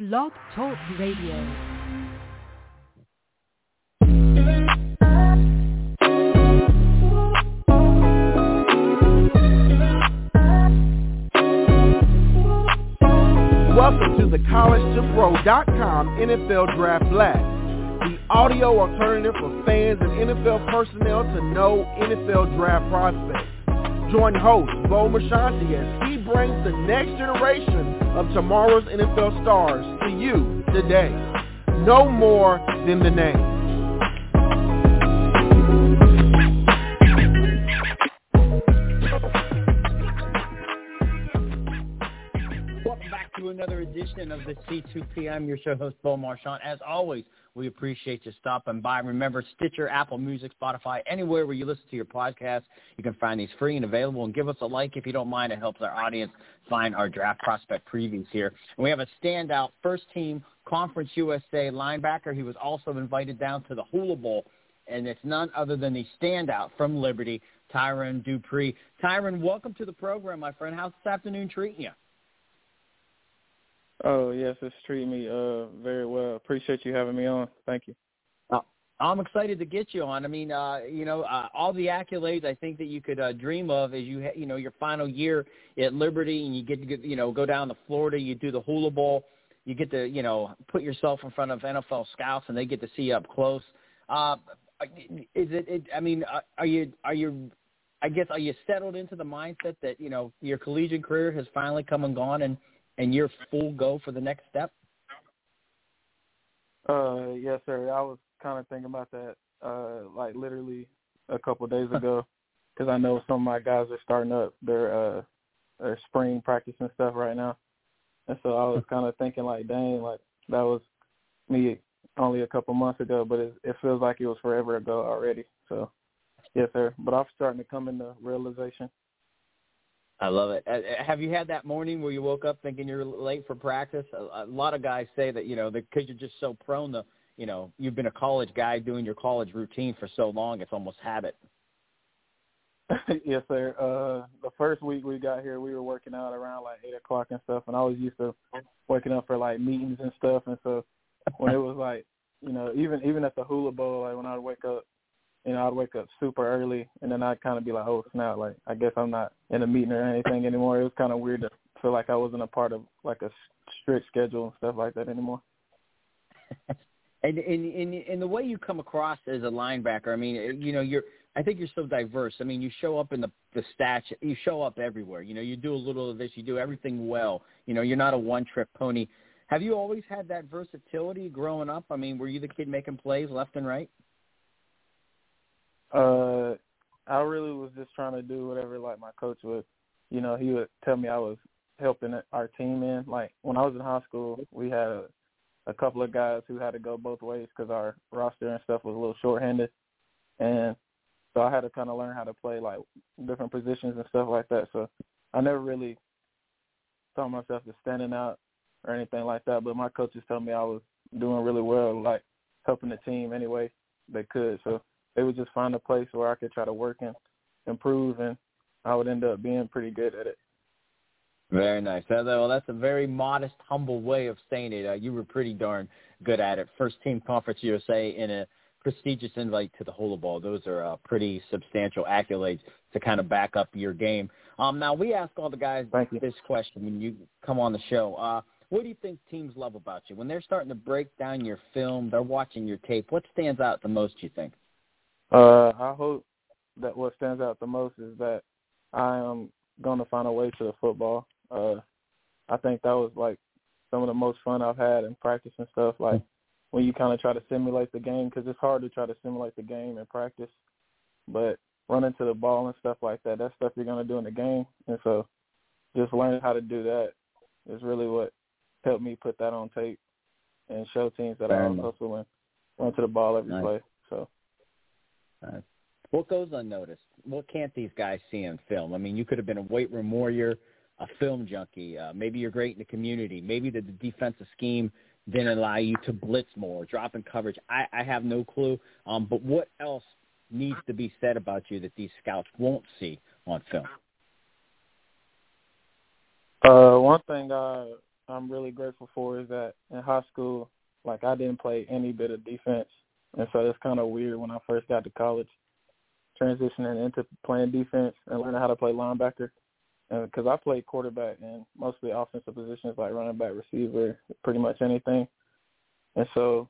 Blog Talk Radio. Welcome to the CollegeToPro.com NFL Draft Blast, the audio alternative for fans and NFL personnel to know NFL draft prospects. Join host Bo Marchionte as he brings the next generation of tomorrow's NFL stars to you today. No more than the name. Another edition of the C2P. I'm your show host, Bo Marchionte. As always, we appreciate you stopping by. Remember, Stitcher, Apple Music, Spotify, anywhere where you listen to your podcast, you can find these free and available. And give us a like if you don't mind. It helps our audience find our draft prospect previews here. And we have a standout first-team Conference USA linebacker. He was also invited down to the Hula Bowl, and it's none other than the standout from Liberty, Tyron Dupree. Tyron, welcome to the program, my friend. How's this afternoon treating you? Oh, yes, it's treating me very well. Appreciate you having me on. Thank you. I'm excited to get you on. I mean, all the accolades I think that you could dream of as your final year at Liberty, and you get to go down to Florida, you do the Hula Bowl, you get to, put yourself in front of NFL scouts, and they get to see you up close. Are you settled into the mindset that, your collegiate career has finally come and gone, and you're full go for the next step? Yes, sir. I was kind of thinking about that, literally a couple of days ago, because I know some of my guys are starting up their spring practice and stuff right now. And so I was kind of thinking, dang, that was me only a couple months ago, but it feels like it was forever ago already. So, yes, sir. But I'm starting to come into realization. I love it. Have you had that morning where you woke up thinking you're late for practice? A lot of guys say that, because you're just so prone to, you've been a college guy doing your college routine for so long, it's almost habit. Yes, sir. The first week we got here, we were working out around 8 o'clock and stuff, and I was used to waking up for meetings and stuff. And so when it was even at the Hula Bowl, when I would wake up, I'd wake up super early, and then I'd kind of be like, oh, snap, I guess I'm not in a meeting or anything anymore. It was kind of weird to feel like I wasn't a part of, a strict schedule and stuff like that anymore. And the way you come across as a linebacker, I mean, I think you're so diverse. I mean, you show up in the stats. You show up everywhere. You do a little of this. You do everything well. You're not a one-trick pony. Have you always had that versatility growing up? I mean, were you the kid making plays left and right? I really was just trying to do whatever, my coach would, he would tell me I was helping our team in. When I was in high school, we had a couple of guys who had to go both ways because our roster and stuff was a little shorthanded. And so I had to kind of learn how to play, different positions and stuff like that. So I never really saw myself as standing out or anything like that. But my coaches told me I was doing really well, helping the team any way they could. So they would just find a place where I could try to work and improve, and I would end up being pretty good at it. Very nice. Well, that's a very modest, humble way of saying it. You were pretty darn good at it. First-team Conference USA in a prestigious invite to the Hula Bowl. Those are pretty substantial accolades to kind of back up your game. Now, we ask all the guys this question when you come on the show. What do you think teams love about you? When they're starting to break down your film, they're watching your tape, what stands out the most, you think? I hope that what stands out the most is that I am going to find a way to the football. I think that was, some of the most fun I've had in practice and stuff, when you kind of try to simulate the game, because it's hard to try to simulate the game in practice. But running to the ball and stuff like that, that's stuff you're going to do in the game. And so just learning how to do that is really what helped me put that on tape and show teams that I was hustling and run to the ball every play. So. What goes unnoticed? What can't these guys see in film? I mean, you could have been a weight room warrior, a film junkie. Maybe you're great in the community. Maybe the defensive scheme didn't allow you to blitz more, drop in coverage. I have no clue. But what else needs to be said about you that these scouts won't see on film? One thing I I'm really grateful for is that in high school, like, I didn't play any bit of defense. And so it's kind of weird when I first got to college, transitioning into playing defense and learning how to play linebacker. Because I played quarterback and mostly offensive positions like running back, receiver, pretty much anything. And so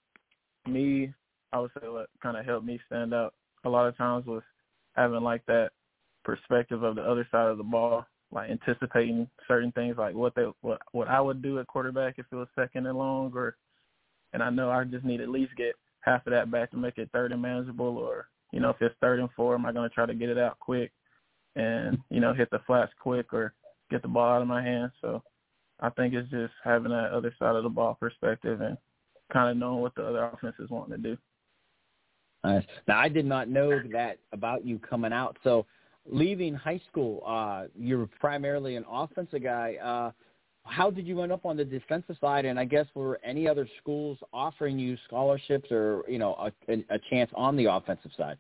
I would say what kind of helped me stand out a lot of times was having, like, that perspective of the other side of the ball, like anticipating certain things, like what I would do at quarterback if it was second and long, and I know I just need to at least get half of that back to make it third and manageable, or, you know, if it's 3rd and 4, am I going to try to get it out quick and, you know, hit the flats quick or get the ball out of my hands. So I think it's just having that other side of the ball perspective and kind of knowing what the other offense is wanting to do. Nice. Now, I did not know that about you coming out. So leaving high school, you were primarily an offensive guy. How did you end up on the defensive side? And I guess were any other schools offering you scholarships or, you know, a chance on the offensive side?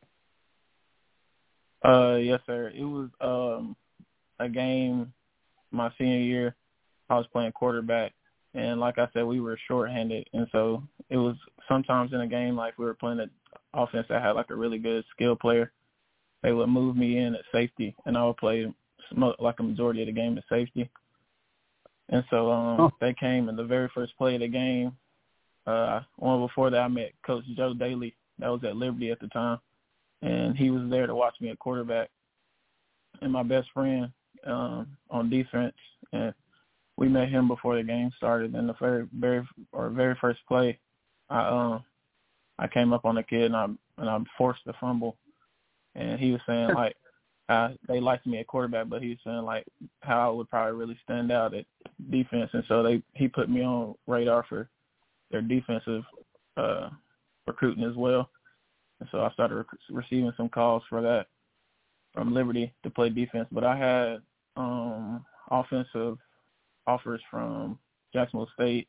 Yes, sir. It was a game my senior year. I was playing quarterback, and like I said, we were shorthanded, and so it was sometimes in a game like we were playing an offense that had like a really good skill player. They would move me in at safety, and I would play like a majority of the game at safety. And so they came in the very first play of the game. One before that, I met Coach Joe Daly. That was at Liberty at the time. And he was there to watch me at quarterback. And my best friend on defense, and we met him before the game started. In the very first play, I came up on the kid and I forced the fumble. And he was saying like they liked me at quarterback, but he was saying like how I would probably really stand out at defense. And so he put me on radar for their defensive recruiting as well. And so I started receiving some calls for that from Liberty to play defense. But I had offensive offers from Jacksonville State,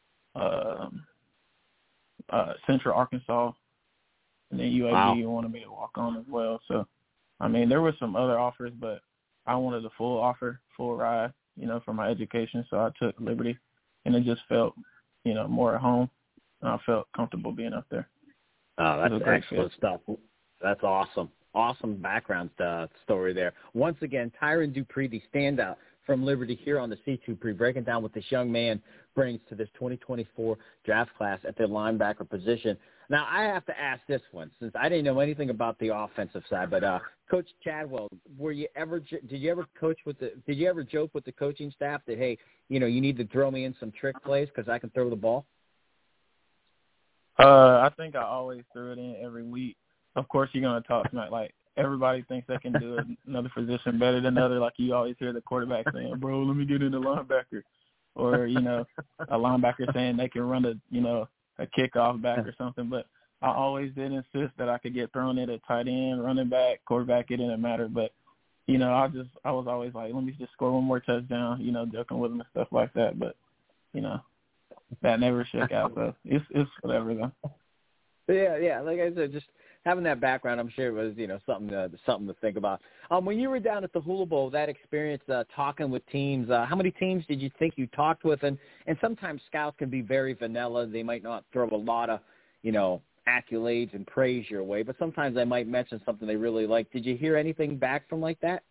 Central Arkansas, and then UAB wanted me to walk on as well. So, I mean, there were some other offers, but I wanted a full offer, full ride, you know, for my education. So I took Liberty, and it just felt, you know, more at home. And I felt comfortable being up there. Oh, that's excellent stuff. That's awesome. Awesome background story there. Once again, Tyron Dupree, the standout from Liberty here on the C2Pre, breaking down what this young man brings to this 2024 draft class at the linebacker position. Now, I have to ask this one, since I didn't know anything about the offensive side, but Coach Chadwell, did you ever joke with the coaching staff that, hey, you know, you need to throw me in some trick plays because I can throw the ball? I think I always threw it in every week. Of course, you're going to talk smack. Like, everybody thinks they can do another position better than another. Like, you always hear the quarterback saying, bro, let me get in the linebacker. Or, you know, a linebacker saying they can run a kickoff back or something. But I always did insist that I could get thrown in at tight end, running back, quarterback. It didn't matter. But, you know, I was always like, let me just score one more touchdown, you know, joking with them and stuff like that. But, you know, that never shook out. So it's whatever, though. Yeah. Like I said, just having that background, I'm sure it was, you know, something to think about. When you were down at the Hula Bowl, that experience talking with teams, how many teams did you think you talked with? And sometimes scouts can be very vanilla. They might not throw a lot of, you know, accolades and praise your way, but sometimes they might mention something they really like. Did you hear anything back from like that?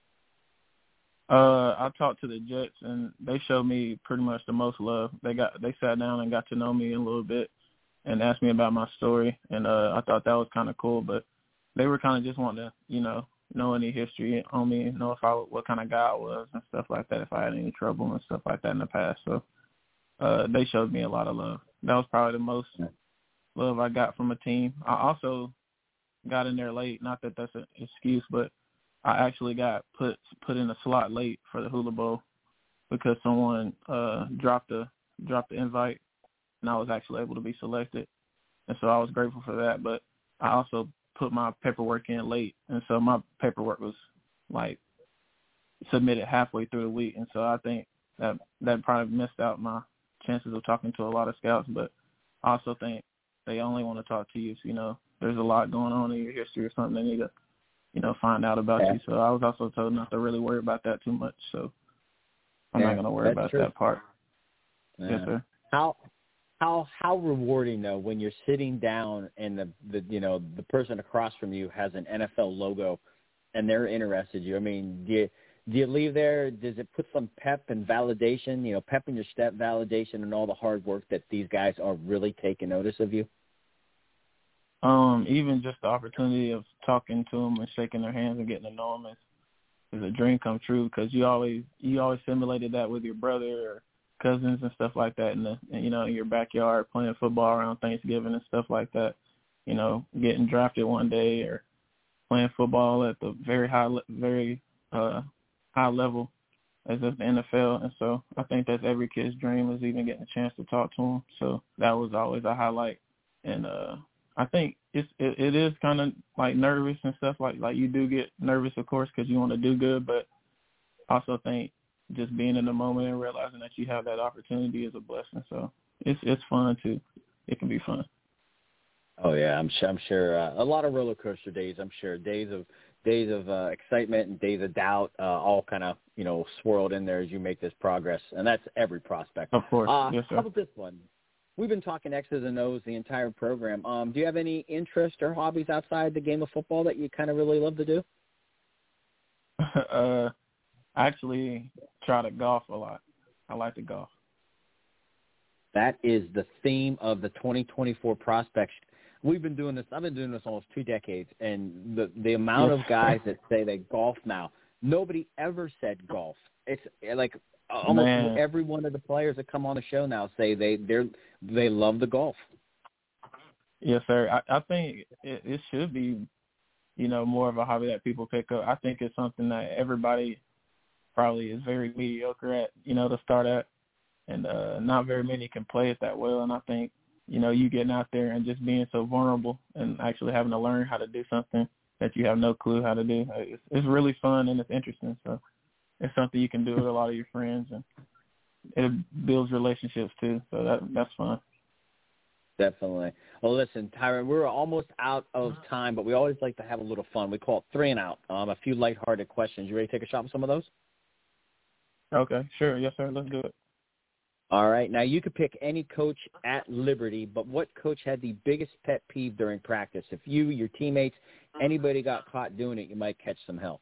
I talked to the Jets, and they showed me pretty much the most love. They sat down and got to know me a little bit and asked me about my story, and I thought that was kind of cool. But they were kind of just wanting to, you know any history on me, know what kind of guy I was and stuff like that, if I had any trouble and stuff like that in the past. So they showed me a lot of love. That was probably the most love I got from a team. I also got in there late. Not that that's an excuse, but I actually got put in a slot late for the Hula Bowl because someone dropped the invite, and I was actually able to be selected. And so I was grateful for that. But I also put my paperwork in late, and so my paperwork was like submitted halfway through the week. And so I think that probably missed out my chances of talking to a lot of scouts. But I also think they only want to talk to you if, you know, there's a lot going on in your history or something they need to, you know, find out about you. So I was also told not to really worry about that too much. So I'm not going to worry about that part. Yes, sir. How rewarding though when you're sitting down and the person across from you has an NFL logo and they're interested in you. I mean, do you leave there? Does it put some pep and validation? Pep in your step, validation, and all the hard work that these guys are really taking notice of you? Even just the opportunity of talking to them and shaking their hands and getting to know them is a dream come true, because you always simulated that with your brother or cousins and stuff like that in your backyard, playing football around Thanksgiving and stuff like that. Getting drafted one day or playing football at the very high level as of the NFL. And so I think that's every kid's dream, is even getting a chance to talk to them. So that was always a highlight. And I think it is kind of like nervous and stuff, like you do get nervous, of course, because you want to do good, but I also think just being in the moment and realizing that you have that opportunity is a blessing. So it's fun too. It can be fun. Oh yeah, I'm sure a lot of roller coaster days. I'm sure days of excitement and days of doubt, all kind of swirled in there as you make this progress, and that's every prospect. Of course, yes, sir. How about this one? We've been talking X's and O's the entire program. Do you have any interest or hobbies outside the game of football that you kind of really love to do? I actually try to golf a lot. I like to golf. That is the theme of the 2024 prospects. We've been doing this. I've been doing this almost 2 decades, and the amount of guys that say they golf now, nobody ever said golf. It's like almost every one of the players that come on the show now say they love the golf. Yes, sir. I think it should be, more of a hobby that people pick up. I think it's something that everybody probably is very mediocre at, to start at, and not very many can play it that well. And I think, you getting out there and just being so vulnerable and actually having to learn how to do something that you have no clue how to do, it's really fun and it's interesting. So it's something you can do with a lot of your friends, and it builds relationships too. So that's fun. Definitely. Well, listen, Tyron, we're almost out of time, but we always like to have a little fun. We call it 3 and Out. A few lighthearted questions. You ready to take a shot with some of those? Okay, sure. Yes, sir. Let's do it. All right. Now, you could pick any coach at Liberty, but what coach had the biggest pet peeve during practice? If you, your teammates, anybody got caught doing it, you might catch some hell.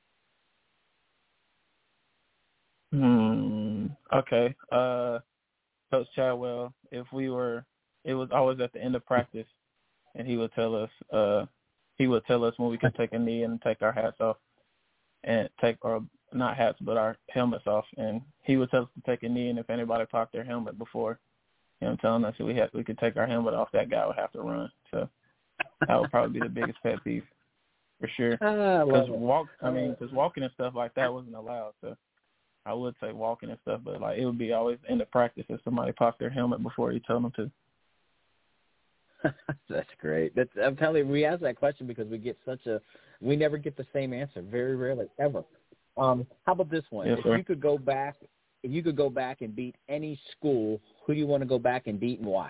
Okay. Coach Chadwell, it was always at the end of practice, and he would tell us when we could take a knee and take our hats off, and not hats, but our helmets off. And he would tell us to take a knee, and if anybody popped their helmet before him telling us that we could take our helmet off, that guy would have to run. So that would probably be the biggest pet peeve for sure. Because walking and stuff like that wasn't allowed. So I would say walking and stuff, but it would be always in the practice if somebody popped their helmet before you told them to. That's great. I'm telling you, we ask that question because we never get the same answer, very rarely, ever. How about this one? Yes, if you could go back and beat any school, who do you want to go back and beat and why?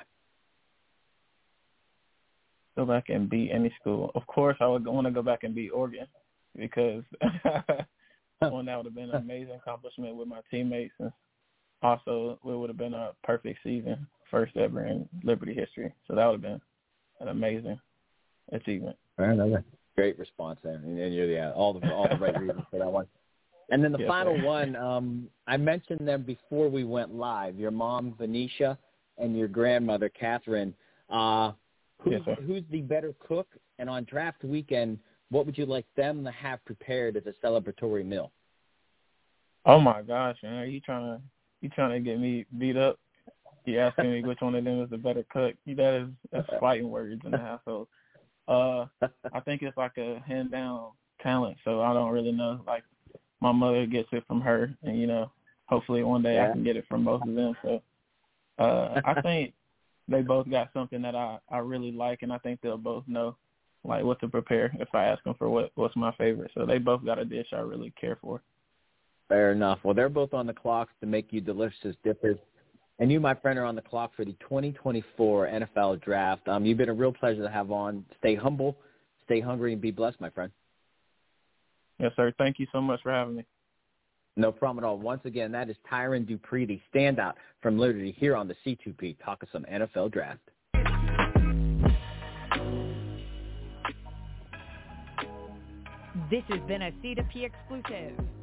Go back and beat any school. Of course, I would want to go back and beat Oregon, because that would have been an amazing accomplishment with my teammates, and also it would have been a perfect season, first ever in Liberty history. So that would have been an amazing achievement. Great response there, and you're all the right reasons for that one. And then the final one, I mentioned them before we went live. Your mom, Venetia, and your grandmother, Catherine. Who's the better cook? And on draft weekend, what would you like them to have prepared as a celebratory meal? Oh my gosh, man! Are you trying to get me beat up? You asking me which one of them is the better cook? That's fighting words in the household. I think it's like a hand down talent, so I don't really know. My mother gets it from her, and hopefully one day I can get it from both of them. So I think they both got something that I really like, and I think they'll both know what to prepare if I ask them for what's my favorite. So they both got a dish I really care for. Fair enough. Well, they're both on the clock to make you delicious dippers. And you, my friend, are on the clock for the 2024 NFL Draft. You've been a real pleasure to have on. Stay humble, stay hungry, and be blessed, my friend. Yes, sir. Thank you so much for having me. No problem at all. Once again, that is Tyron Dupree, the standout from Liberty, here on the C2P, talking some NFL draft. This has been a C2P exclusive.